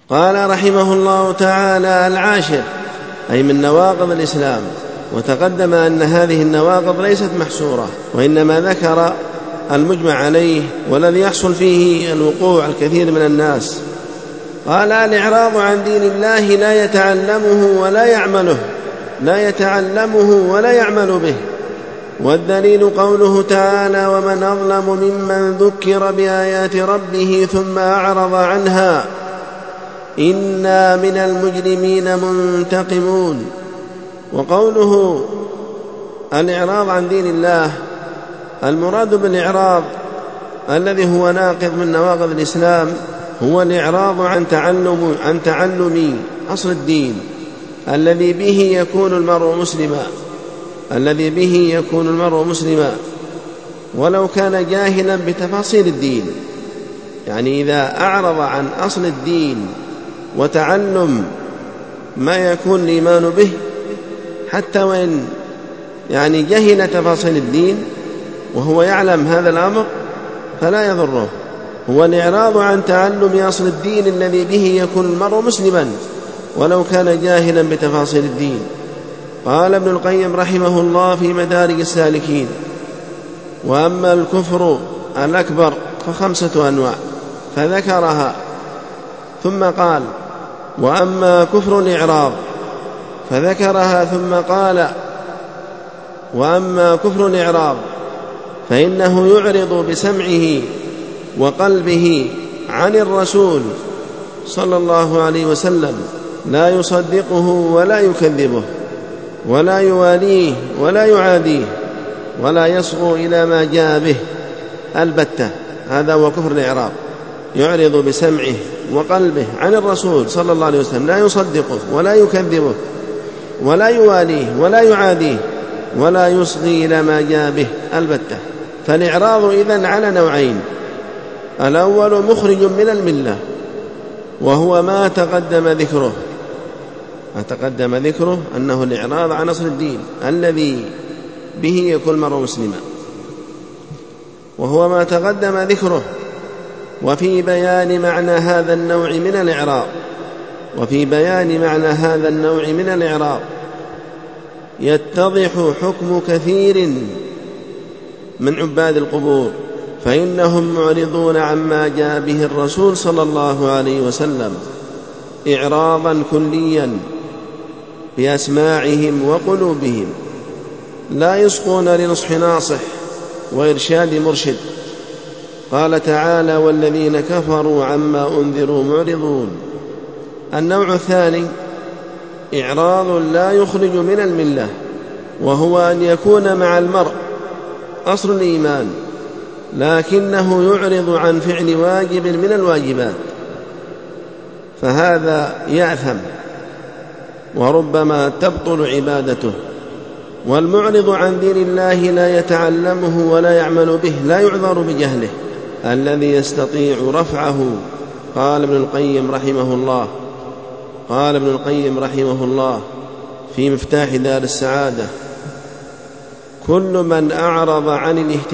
قال رحمه الله تعالى: العاشر أي من نواقض الإسلام. وتقدم أن هذه النواقض ليست محصورة، وإنما ذكر المجمع عليه والذي يحصل فيه الوقوع الكثير من الناس. قال: الإعراض عن دين الله لا يتعلمه ولا يعمل به. والدليل قوله تعالى: ومن أظلم ممن ذكر بآيات ربه ثم أعرض عنها إنا من المجرمين منتقمون. وقوله الإعراض عن دين الله، المراد بالإعراض الذي هو ناقض من نواقض الإسلام هو الإعراض عن تعلم أصل الدين الذي به يكون المرء مسلما ولو كان جاهلا بتفاصيل الدين. يعني إذا أعرض عن أصل الدين وتعلم ما يكون الإيمان به حتى وإن جهل تفاصيل الدين وهو يعلم هذا الأمر فلا يضره. هو الإعراض عن تعلم أصل الدين الذي به يكون المرء مسلما ولو كان جاهلا بتفاصيل الدين. قال ابن القيم رحمه الله في مدارج السالكين: وأما الكفر الأكبر ف5 أنواع، فذكرها ثم قال: وأما كفر الإعراض، فذكرها ثم قال: وأما كفر الإعراض فإنه يعرض بسمعه وقلبه عن الرسول صلى الله عليه وسلم، لا يصدقه ولا يكذبه ولا يواليه ولا يعاديه ولا يصغو إلى ما جاء به البتة. هذا هو كفر الإعراض، يعرض بسمعه وقلبه عن الرسول صلى الله عليه وسلم، لا يصدقه ولا يكذبه ولا يواليه ولا يعاديه ولا يصغي إلى ما جاء به البتة. فالإعراض إذن على نوعين: الأول مخرج من الملة وهو ما تقدم ذكره أنه الإعراض عن أصل الدين الذي به يكون المرء مسلما، وهو ما تقدم ذكره. وفي بيان معنى هذا النوع من الإعراض يتضح حكم كثير من عباد القبور، فإنهم معرضون عما جاء به الرسول صلى الله عليه وسلم إعراضا كليا بأسماعهم وقلوبهم، لا يصغون لنصح ناصح وإرشاد مرشد. قال تعالى: والذين كفروا عما أنذروا معرضون. النوع الثاني إعراض لا يخرج من الملة، وهو أن يكون مع المرء أصل الإيمان لكنه يعرض عن فعل واجب من الواجبات، فهذا يأثم وربما تبطل عبادته. والمعرض عن دين الله لا يتعلمه ولا يعمل به لا يعذر بجهله الذي يستطيع رفعه. قال ابن القيم رحمه الله في مفتاح دار السعادة: كل من أعرض عن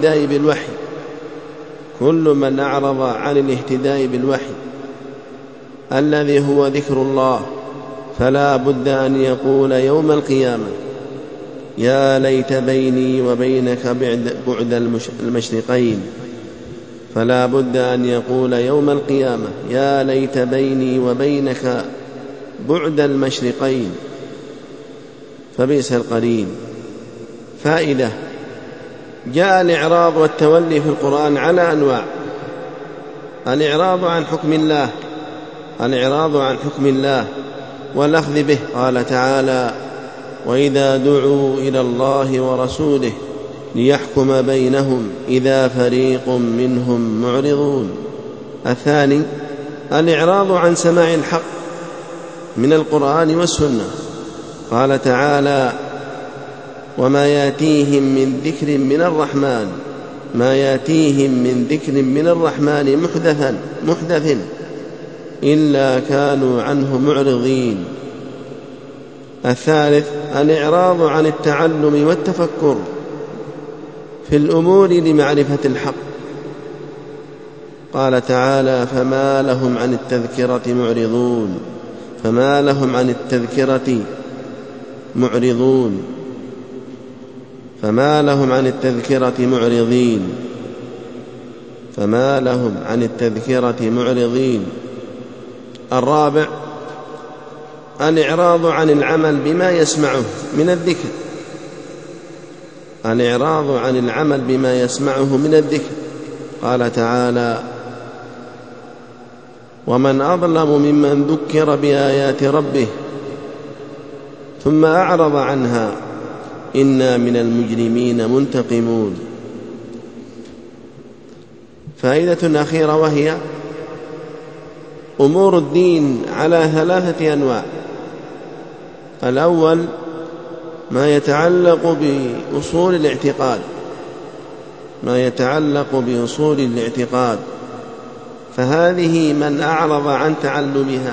الاهتداء بالوحي الذي هو ذكر الله فلا بد أن يقول يوم القيامة: يا ليت بيني وبينك بعد المشرقين. فلا بد أن يقول يوم القيامة: يا ليت بيني وبينك بعد المشرقين، فبئس القرين. فائدة: جاء الإعراض والتولي في القرآن على أنواع: الإعراض عن حكم الله والأخذ به. قال تعالى: وإذا دعوا إلى الله ورسوله ليحكم بينهم إذا فريق منهم معرضون. الثاني الإعراض عن سماع الحق من القرآن والسنة. قال تعالى: وما يأتيهم من ذكر من الرحمن محدث إلا كانوا عنه معرضين. الثالث الإعراض عن التعلم والتفكر في الأمور لمعرفة الحق. قال تعالى: فما لهم عن التذكرة معرضون. فما لهم عن التذكرة معرضون. فما لهم عن التذكرة معرضين. فما لهم عن التذكرة معرضين. الرابع: الإعراض عن العمل بما يسمعه من الذكر. الإعراض عن العمل بما يسمعه من الذكر. قال تعالى: ومن أظلم ممن ذكر بآيات ربه ثم أعرض عنها إنا من المجرمين منتقمون. فائدة أخيرة، وهي أمور الدين على 3 أنواع. الأول ما يتعلق بأصول الاعتقاد. ما يتعلق بأصول الاعتقاد، فهذه من أعرض عن تعلمها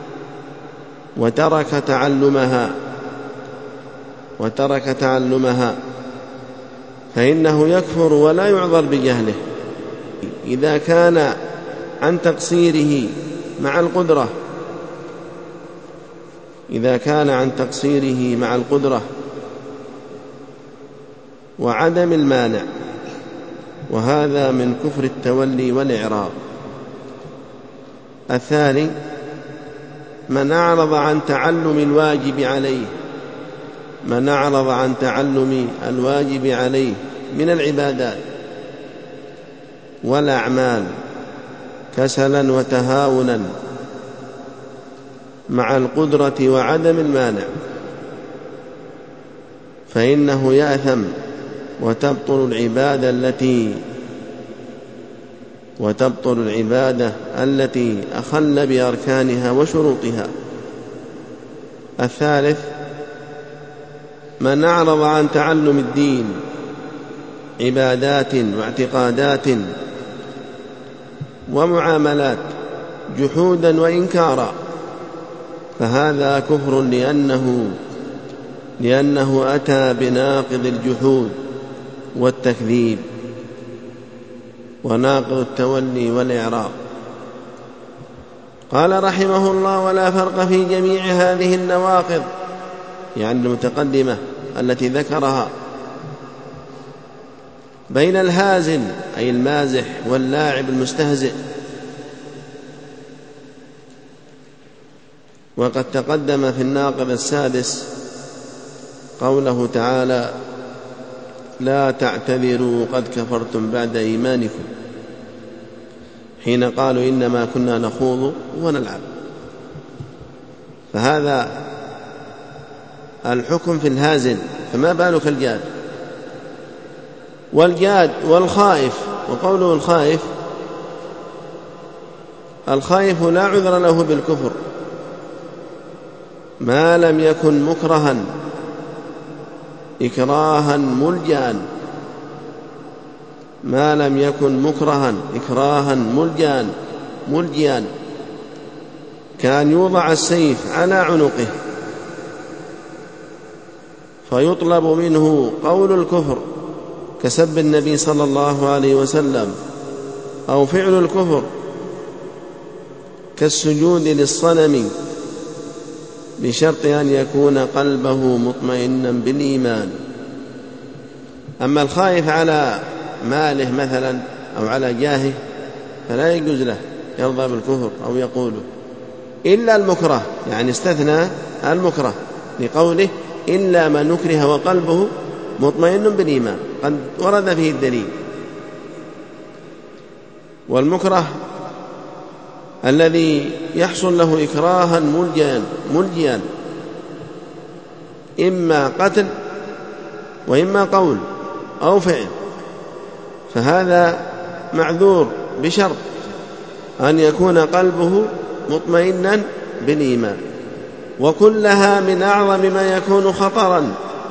وترك تعلمها فإنه يكفر ولا يعذر بجهله. إذا كان عن تقصيره مع القدرة وعدم المانع، وهذا من كفر التولي والإعراض. الثاني من أعرض عن تعلم الواجب عليه من العبادات والأعمال كسلا وتهاونا مع القدرة وعدم المانع، فإنه يأثم وتبطل العبادة التي أخل بأركانها وشروطها. الثالث من أعرض عن تعلم الدين عبادات واعتقادات ومعاملات جحودا وإنكارا، فهذا كفر لأنه أتى بناقض الجحود والتكذيب وناقض التولي والإعراض. قال رحمه الله: ولا فرق في جميع هذه النواقض، يعني المتقدمة التي ذكرها، بين الهازل أي المازح واللاعب المستهزئ. وقد تقدم في الناقض السادس قوله تعالى: لا تعتذروا قد كفرتم بعد إيمانكم، حين قالوا إنما كنا نخوض ونلعب. فهذا الحكم في الهازل، فما بالك والجاد والخائف. وقوله الخائف لا عذر له بالكفر ما لم يكن مكرها إكراها ملجيا كان يوضع السيف على عنقه فيطلب منه قول الكفر كسب النبي صلى الله عليه وسلم، أو فعل الكفر كالسجود للصنم، بشرط أن يكون قلبه مطمئنا بالإيمان. أما الخائف على ماله مثلا أو على جاهه فلا يجوز له يرضى بالكفر أو يقوله، إلا المكره، يعني استثنى المكره لقوله إلا من نكره وقلبه مطمئن بالإيمان، قد ورد فيه الدليل. والمكره الذي يحصل له إكراها ملجيا إما قتل وإما قول أو فعل، فهذا معذور بشرط أن يكون قلبه مطمئنا بالإيمان. وكلها من أعظم ما يكون خطرا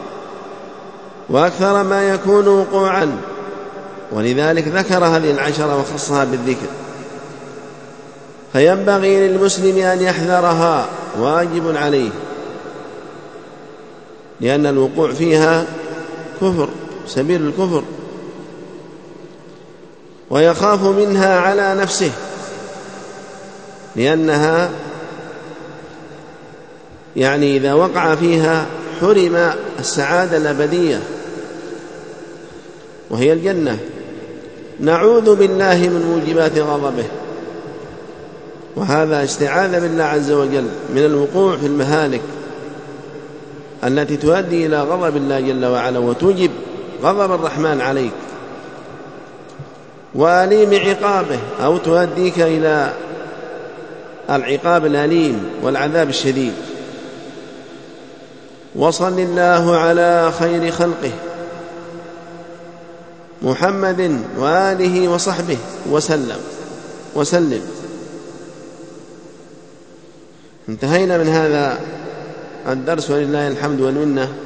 وأكثر ما يكون وقوعا، ولذلك ذكر هذه 10 وخصها بالذكر. فينبغي للمسلم أن يحذرها، واجب عليه، لأن الوقوع فيها كفر، سبيل الكفر. ويخاف منها على نفسه، لأنها يعني إذا وقع فيها حرم السعادة الأبدية وهي الجنة. نعوذ بالله من موجبات غضبه، وهذا استعاذة بالله عز وجل من الوقوع في المهالك التي تؤدي إلى غضب الله جل وعلا وتوجب غضب الرحمن عليك، وأليم عقابه، أو تؤديك إلى العقاب الأليم والعذاب الشديد. وصل الله على خير خلقه محمد وآله وصحبه وسلم. انتهينا من هذا الدرس ولله الحمد والمنة.